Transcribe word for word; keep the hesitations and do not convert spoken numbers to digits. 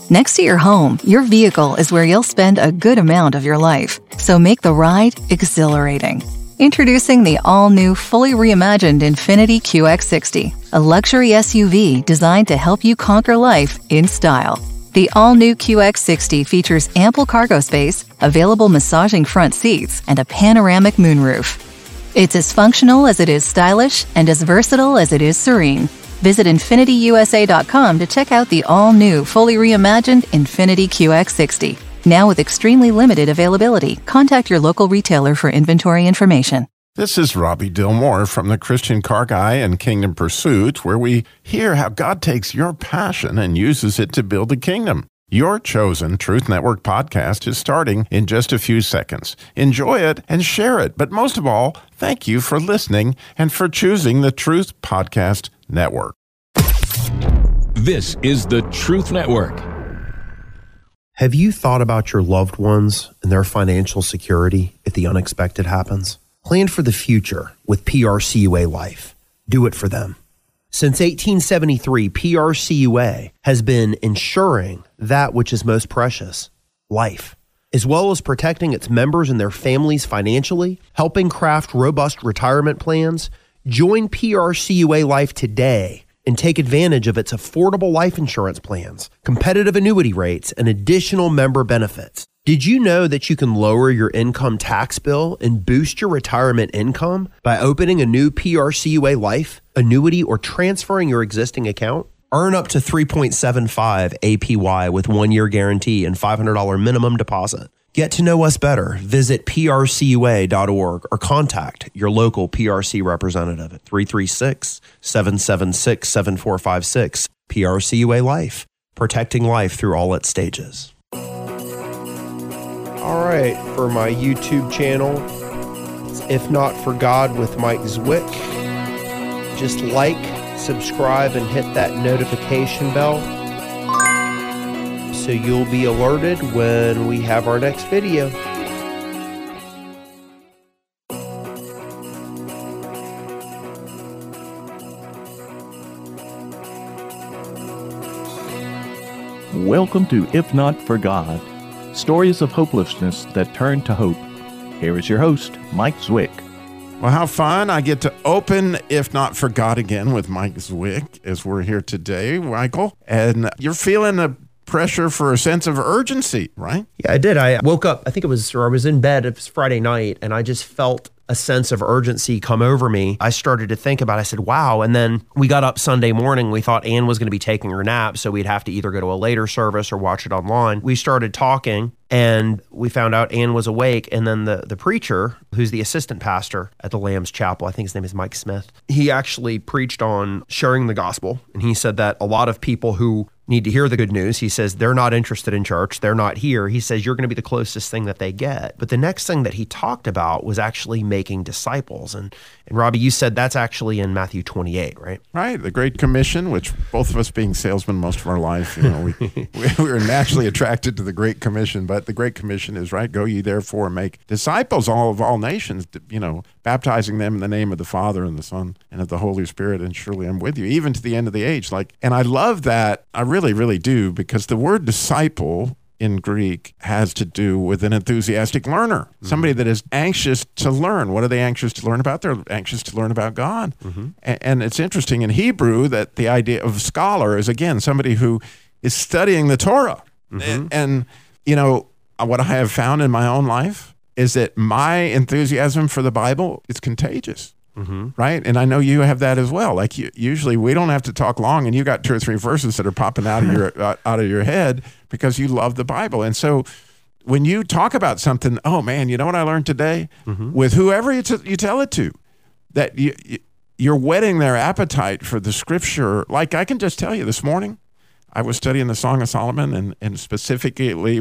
Next to your home, your vehicle is where you'll spend a good amount of your life. So make the ride exhilarating. Introducing the all-new, fully reimagined Infiniti Q X sixty, a luxury S U V designed to help you conquer life in style. The all-new Q X sixty features ample cargo space, available massaging front seats, and a panoramic moonroof. It's as functional as it is stylish and as versatile as it is serene. Visit Infiniti U S A dot com to check out the all-new, fully reimagined Infiniti Q X sixty. Now with extremely limited availability. Contact your local retailer for inventory information. This is Robbie Dillmore from the Christian Car Guy and Kingdom Pursuit, where we hear how God takes your passion and uses it to build the kingdom. Your chosen Truth Network podcast is starting in just a few seconds. Enjoy it and share it. But most of all, thank you for listening and for choosing the Truth Podcast Network. This is the Truth Network. Have you thought about your loved ones and their financial security if the unexpected happens? Plan for the future with P R C U A Life. Do it for them. Since eighteen seventy-three, P R C U A has been ensuring that which is most precious, life, as well as protecting its members and their families financially, helping craft robust retirement plans. Join P R C U A Life today and take advantage of its affordable life insurance plans, competitive annuity rates, and additional member benefits. Did you know that you can lower your income tax bill and boost your retirement income by opening a new P R C U A Life annuity or transferring your existing account? Earn up to three point seven five A P Y with one-year guarantee and five hundred dollars minimum deposit. Get to know us better. Visit P R C U A dot org or contact your local P R C representative at three three six, seven seven six, seven four five six. P R C U A Life, protecting life through all its stages. All right, for my YouTube channel, it's If Not For God with Mike Zwick. Just like, subscribe, and hit that notification bell so you'll be alerted when we have our next video. Welcome to If Not For God, stories of hopelessness that turn to hope. Here is your host, Mike Zwick. Well, how fun. I get to open If Not For God again with Mike Zwick as we're here today, Michael. And you're feeling the pressure for a sense of urgency, right? Yeah, I did. I woke up, I think it was, or I was in bed, it was Friday night, and I just felt a sense of urgency come over me. I started to think about it. I said, wow. And then we got up Sunday morning. We thought Ann was going to be taking her nap, so we'd have to either go to a later service or watch it online. We started talking, and we found out Ann was awake. And then the, the preacher, who's the assistant pastor at the Lamb's Chapel, I think his name is Mike Smith, he actually preached on sharing the gospel. And he said that a lot of people who need to hear the good news, he says they're not interested in church, they're not here. He says you're going to be the closest thing that they get. But the next thing that he talked about was actually making disciples. And and Robbie, you said that's actually in Matthew twenty-eight, right? Right, the Great Commission, which both of us being salesmen most of our life, you know, we, we, we were naturally attracted to the Great Commission. But the Great Commission is, right, go ye therefore and make disciples all of all nations, you know, baptizing them in the name of the Father and the Son and of the Holy Spirit, and surely I'm with you, even to the end of the age. Like, and I love that. I really, really do, because the word disciple in Greek has to do with an enthusiastic learner, mm-hmm. somebody that is anxious to learn. What are they anxious to learn about? They're anxious to learn about God. Mm-hmm. And, and it's interesting in Hebrew that the idea of scholar is, again, somebody who is studying the Torah. Mm-hmm. And, and, you know, what I have found in my own life is that my enthusiasm for the Bible is contagious. Mm-hmm. Right? And I know you have that as well. Like you, usually we don't have to talk long and you got two or three verses that are popping out of your uh, out of your head because you love the Bible. And so when you talk about something, oh man, you know what I learned today? Mm-hmm. With whoever you, t- you tell it to, that you, you, you're whetting their appetite for the scripture. Like I can just tell you this morning, I was studying the Song of Solomon and, and specifically